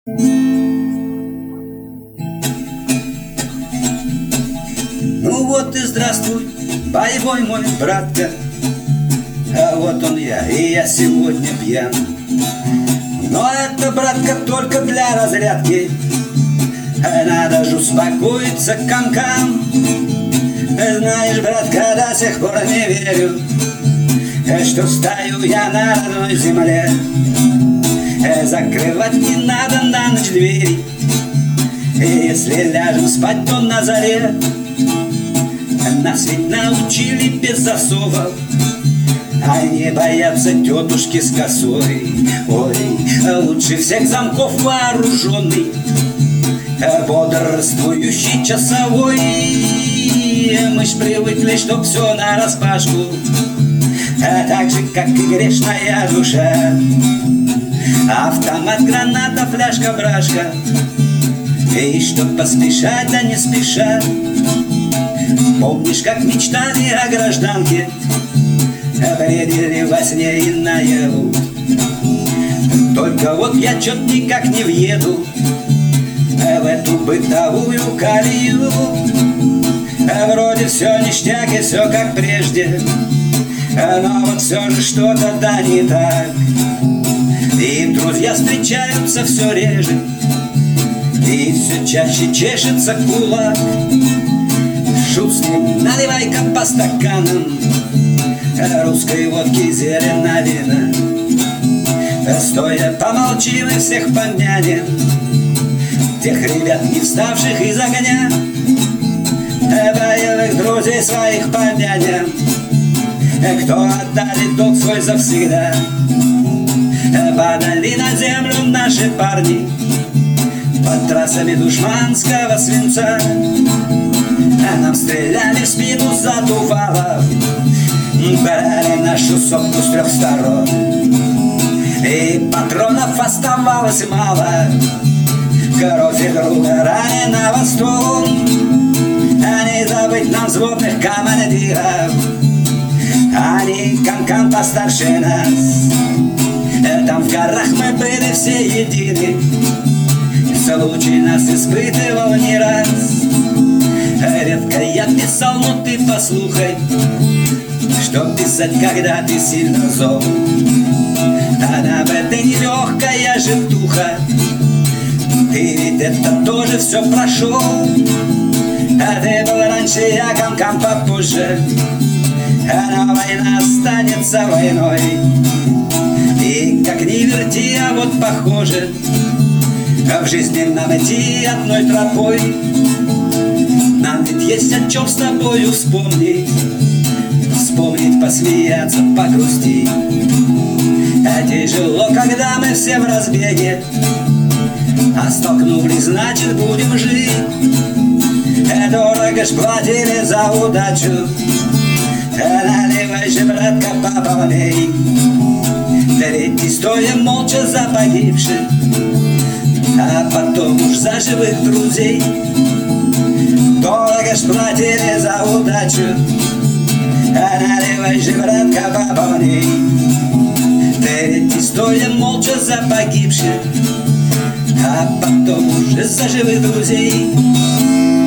Ну вот и здравствуй, боевой мой братка. А вот он я, и я сегодня пьян. Но это, братка, только для разрядки. Надо же успокоиться, кам-кам. Знаешь, братка, до сих пор не верю, что стою я на родной земле. Закрывать не надо на ночь двери, и если ляжем спать, то на заре. Нас ведь научили без засовов, а не боятся тетушки с косой. Ой, лучше всех замков вооруженный, бодрствующий часовой. Мы ж привыкли, что все нараспашку, так же, как и грешная душа. Автомат, граната, фляжка, брашка, и чтоб поспешать, да не спеша. Помнишь, как мечтали о гражданке, бредили во сне и наяву? Только вот я чё-то никак не въеду в эту бытовую колею. Вроде все ништяк и все как прежде, но вот все же что-то да не так. И друзья встречаются все реже, и все чаще чешется кулак. Шут с ним, наливай-ка по стаканам русской водки, зелена вина. Стоя помолчим и всех помянем, тех ребят, не вставших из огня. Боевых друзей своих помянем, кто отдали долг свой завсегда. Падали на землю наши парни под трассами душманского свинца. Нам стреляли в спину, задувало, брали нашу сопку с трех сторон. И патронов оставалось мало, кровь и друга раненого струн. А не забыть нам взводных командиров, они кам-кам постарше нас. Там в горах мы были все едины, случай нас испытывал не раз. Редко я писал, но ты послухай, что писать, когда ты сильно зол. А об этой нелегкая житуха, ты ведь это тоже все прошел. А ты был раньше, я кам-кам попозже, но война останется войной. И как ни верти, а вот похоже, в жизни нам идти одной тропой. Нам ведь есть о чем с тобою вспомнить, вспомнить, посмеяться, погрустить. А тяжело, когда мы все в разбеге, а столкнулись, значит будем жить. Дорого ж платили за удачу, наливай же, братка, пополней. Третий стоя молча за погибших, а потом уж за живых друзей. Дорого ж платили за удачу, наливай же, братка, пополней. Третий стоя молча за погибших, а потом уже за живых друзей.